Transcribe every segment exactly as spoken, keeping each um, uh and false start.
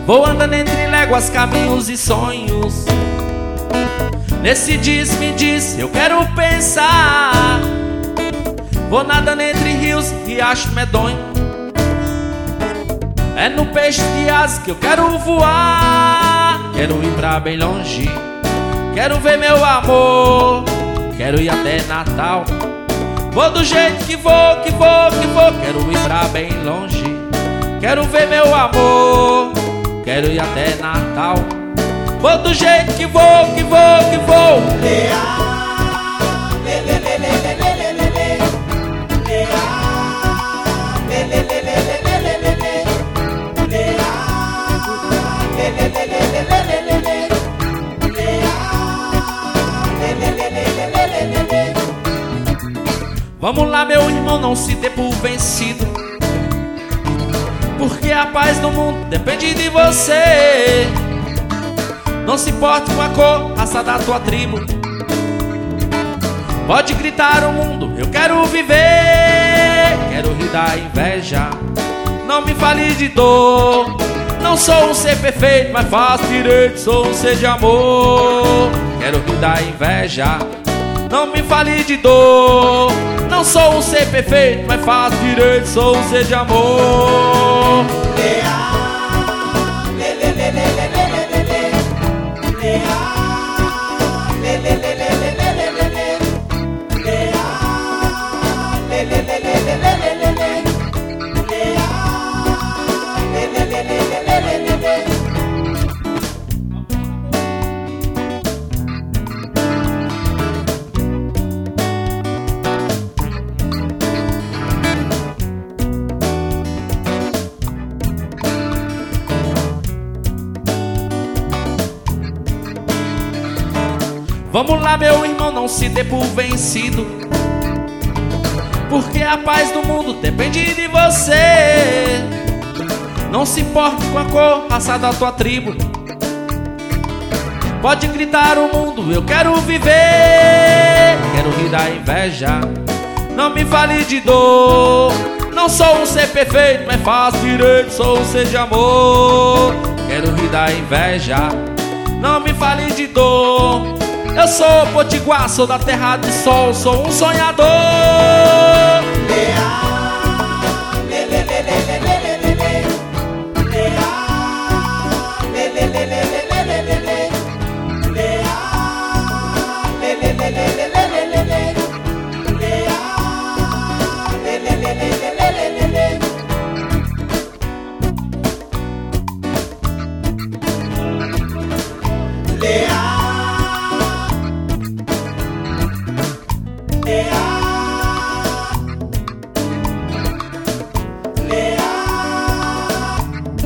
Vou andando entre léguas, caminhos e sonhos. Nesse diz-me diz, eu quero pensar. Vou nadando entre rios, riacho medonho. É no peixe de asa que eu quero voar. Quero ir pra bem longe, quero ver meu amor, quero ir até Natal. Vou do jeito que vou, que vou, que vou. Quero ir pra bem longe, quero ver meu amor, quero ir até Natal. Vou do jeito que vou, que vou, que vou. Vamos lá, meu irmão, não se dê por vencido, porque a paz do mundo depende de você. Não se importe com a cor, raça da tua tribo. Pode gritar o mundo, eu quero viver. Quero rir da inveja, não me fale de dor. Não sou um ser perfeito, mas faço direito, sou um ser de amor. Quero rir da inveja, não me fale de dor. Não sou um ser perfeito, mas faço direito, sou um ser de amor. Vamos lá, meu irmão, não se dê por vencido, porque a paz do mundo depende de você. Não se importe com a cor, raça da tua tribo. Pode gritar o mundo, eu quero viver. Quero rir da inveja, não me fale de dor. Não sou um ser perfeito, mas faço direito, sou um ser de amor. Quero rir da inveja, não me fale de dor. Eu sou potiguar, sou da terra do sol, sou um sonhador.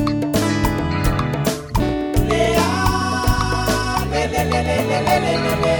Le, le, le, le, le, le, le, le.